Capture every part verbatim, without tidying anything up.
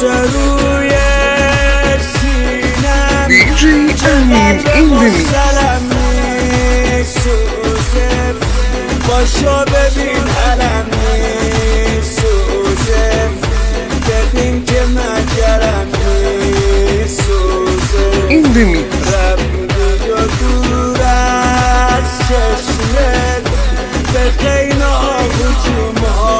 روی سینم دی جی امین این the mix. باشو ببین علم میسوزه، ببین که مجرم میسوزه. این the mix. رفتی و دور از چشمت به خیلی هجوم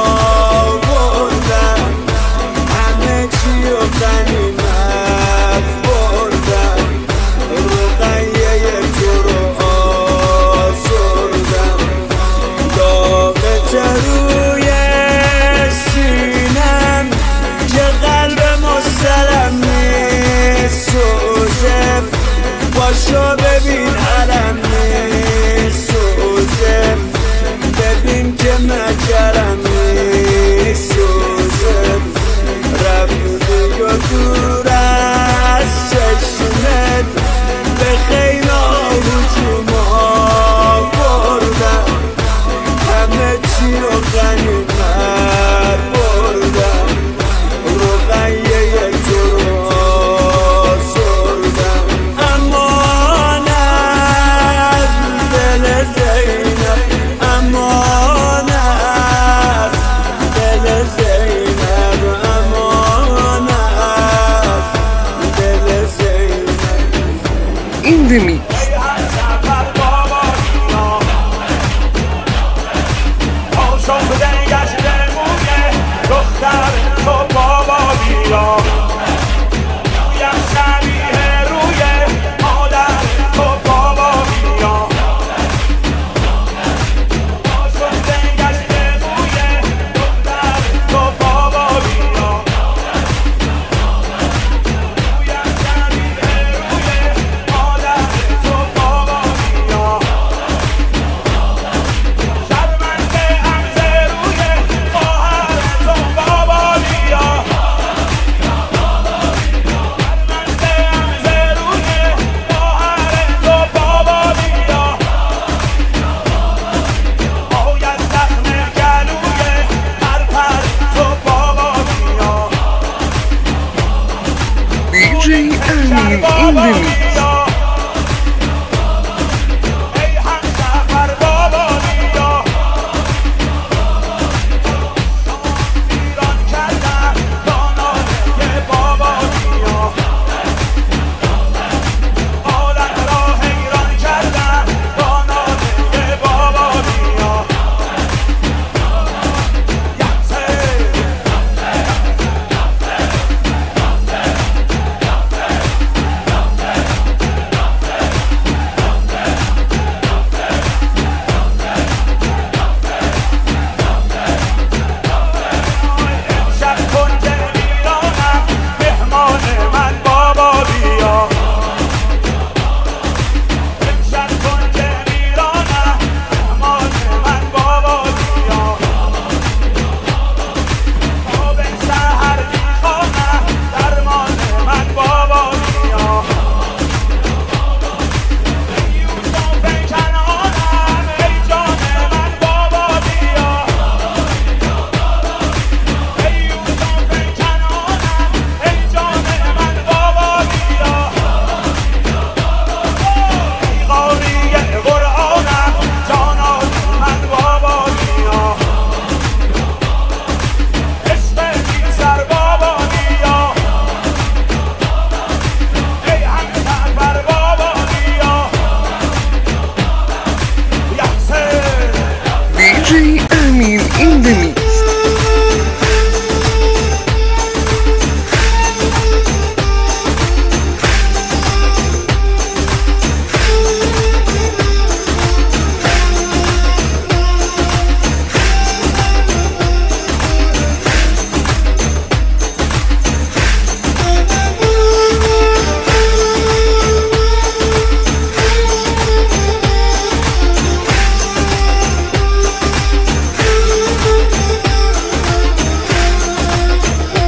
آوردم، همه چی و غنیمت بردم، رقیه تو رو آزردم. داغت روی سینم که قلب مستلم میسوزه، باشو ببین علم میسوزه، ببین که مجرم میسوزه. رفتی و دور از چشمت به خیلی هجوم آوردم، همه چی رو غنیمت بردم، رقیه تو رو آزردم. امانت دل زینب، امانت دل زینب، امانت دل زینب. این the mix. دختر تو بابا بیا، رویم شبیه روی مادر تو بابا بیا. شده گشته موی دختر تو بابا بیا، رویم شبیه روی مادر تو بابا بیا. شرمنده عمزه روی خواهر تو بابا بیا، شرمنده عمزه روی خواهر تو بابا بیا. باید زخم گلوی پرپر تو بابا بیا، دی جی امین این بابا the mix. بیا. ای همشهر بابا بیا، ایران کردن دانای بابا بیا، عالم را حیران کردن دانای بابا بیا. یحسه امشب کنج ایرانم مهمان من بابا بیا، امشب کنج ایرانم مهمان من بابا بیا. خواب سحر میخوانم درمان من بابا بیا. ای یوسف کنعانم ای جان من بابا بیا، ای یوسف کنعانم ای جان من بابا بیا. ای قاری قرآنم جانان من بابا بیا، عشق بی سر بابا بیا. ای همسفر بابا بیا، یحسه دی جی امین این the mix.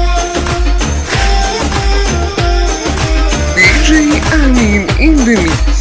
دی جی امین این the mix.